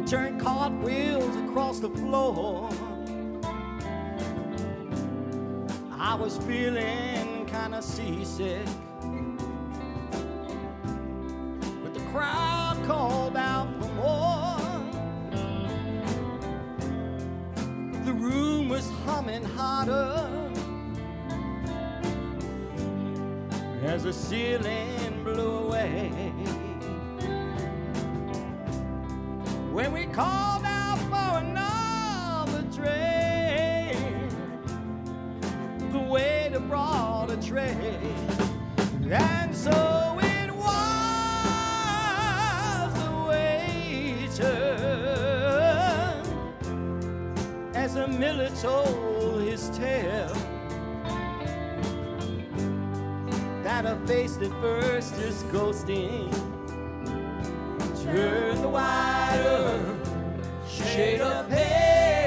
turned cartwheels across the floor. I was feeling kind of seasick, but the crowd called out for more. The room was humming hotter as the ceiling blew away. When we called out for another train, the waiter brought a tray, and so it was the waiter, as the miller told his tale, that a face that first is ghosting turned the wider shade of pale.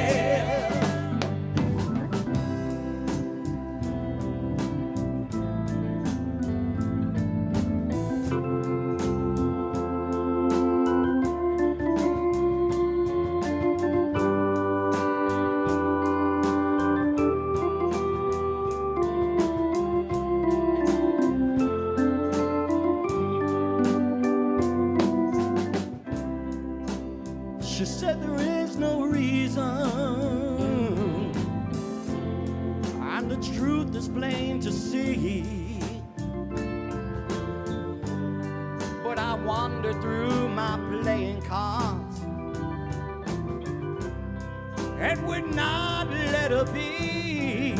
She said there is no reason, and the truth is plain to see. But I wandered through my playing cards and would not let her be.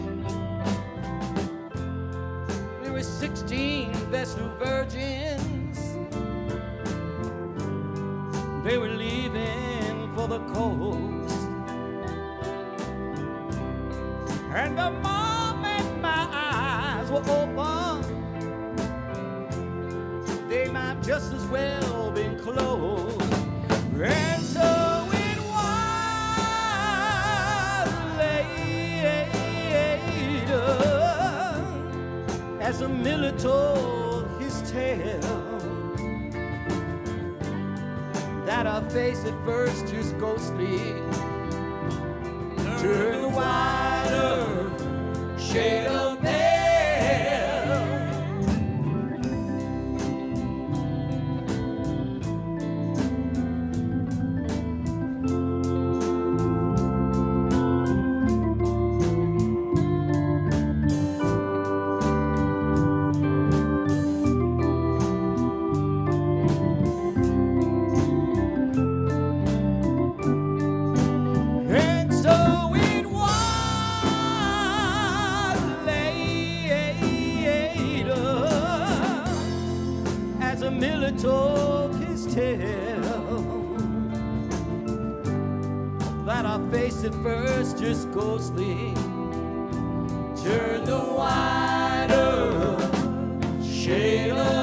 There were 16 Vestal virgins. They were leaving for the coast, and the moment my eyes were open, they might just as well been closed. And so it was later, as the miller told his tale, that her face at first just ghostly turned the wider shade of pale. The miller told his tale, that our face at first just ghostly turned the wider shade of